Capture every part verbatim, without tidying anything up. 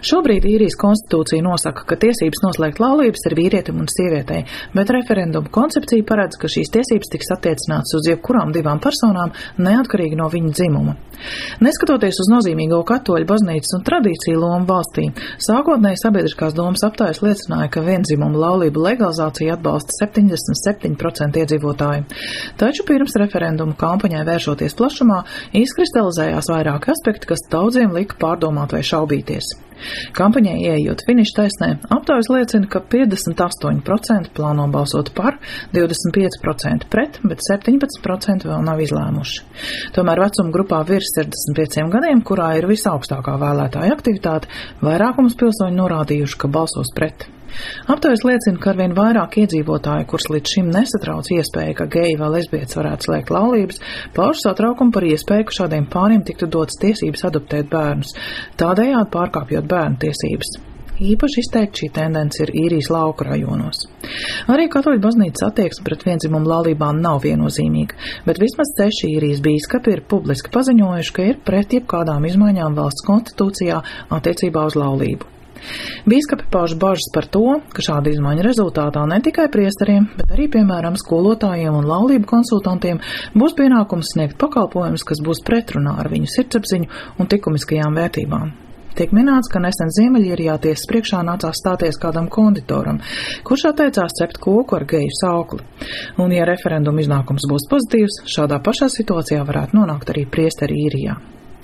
Šobrīd īrijas konstitūcija nosaka, ka tiesības noslēgt laulības ir vīrietim un sievietei, bet referenduma koncepcija paredz, ka šīs tiesības tiks attiecinātas uz jebkurām divām personām, neatkarīgi no viņa dzimuma. Neskatoties uz nozīmīgo katoļu baznīcas un tradīciju lomu valstī, sākotnēji sabiedriskās domas aptājas liecināja, ka viendzimuma laulību legalizāciju atbalsta septiņdesmit septiņi procenti iedzīvotāju. Taču pirms referenduma kampaņai vēršoties plašumā, izkristalizējās vairāki aspekti, kas daudziem lika pārdomāt vai šaubīties. Kampaņai ieejot finiša taisnē, aptaujas liecina, ka piecdesmit astoņi procenti plāno balsot par, divdesmit pieci procenti pret, bet septiņpadsmit procenti vēl nav izlēmuši. Tomēr vecuma grupā virs sešdesmit pieciem gadiem, kurā ir visaugstākā vēlētāja aktivitāte, vairākums pilsoņu norādījuši, ka balsos pret. Aptaujas liecina, ka arvien vairāk iedzīvotāji, kurus līdz šim nesatrauc iespēja, ka geji vai lesbietes varētu slēgt laulības, pauž satraukumu par iespēju, ka šādiem pāriem tiktu dotas tiesības adoptēt bērnus, tādējādi pārkāpjot bērnu tiesības. Īpaši izteikti šī tendence ir īrijas lauku rajonos. Arī katoļu baznīcas attieksme pret viendzimumu laulībām nav viennozīmīga, bet vismaz seši īrijas bīskapi ir publiski paziņojuši, ka ir pret jebkādām izmaiņām valsts konstitūcijā attiecībā uz laulību. Bīskapi pauž bažas par to, ka šāda izmaiņa rezultātā ne tikai priesteriem, bet arī, piemēram, skolotājiem un laulību konsultantiem būs pienākums sniegt pakalpojumus, kas būs pretrunā ar viņu sirdsapziņu un likumiskajām vērtībām. Tiek minēts, ka nesen Ziemeļīrijā tiesas priekšā nācās stāties kādam konditoram, kurš atteicās cept koku ar geju saukli. Un, ja referenduma iznākums būs pozitīvs, šādā pašā situācijā varētu nonākt arī priesteri Īrijā.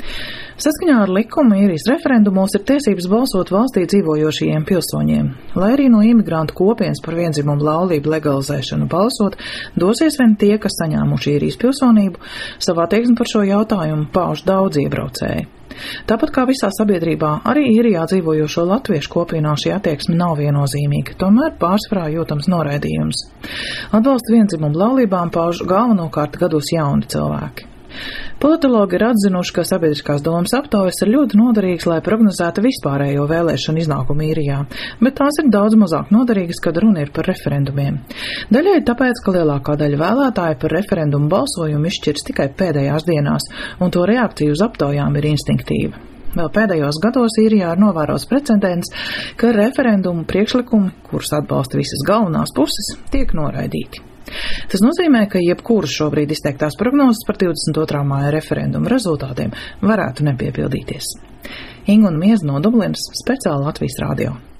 Saskaņā ar likumu īrijas referendumos ir tiesības balsot valstī dzīvojošajiem pilsoņiem. Lai arī no imigrantu kopienas par viendzimumu laulību legalizēšanu balsot, dosies vien tie, kas saņēmuši īrijas pilsonību, savā attieksmi par šo jautājumu pauž daudz iebraucēji. Tāpat kā visā sabiedrībā, arī īrijā dzīvojošo latviešu kopienā šī attieksme nav viennozīmīga, tomēr pārsvarā jūtams noraidījums. Atbalstu viendzimumu laulībām pauž galvenokārt gados jauni cilvēki. Politologi ir atzinuši, ka sabiedriskās domas aptaujas ir ļoti noderīgas, lai prognozētu vispārējo vēlēšanu iznākumu īrijā, bet tās ir daudz mazāk noderīgas, kad runa ir par referendumiem. Daļai tāpēc, ka lielākā daļa vēlētāju par referendumu balsojumu izšķirs tikai pēdējās dienās, un to reakcija uz aptaujām ir instinktīva. Vēl pēdējos gados īrijā ir novērots precedents, ka referendumu priekšlikumi, kurus atbalsta visas galvenās puses, tiek noraidīti. Tas nozīmē, ka jebkuras šobrīd izteiktās prognozes par divdesmit otrā māja referendumu rezultātiem varētu nepiepildīties. Inga un Mieza no Dublinas, speciāli Latvijas radio.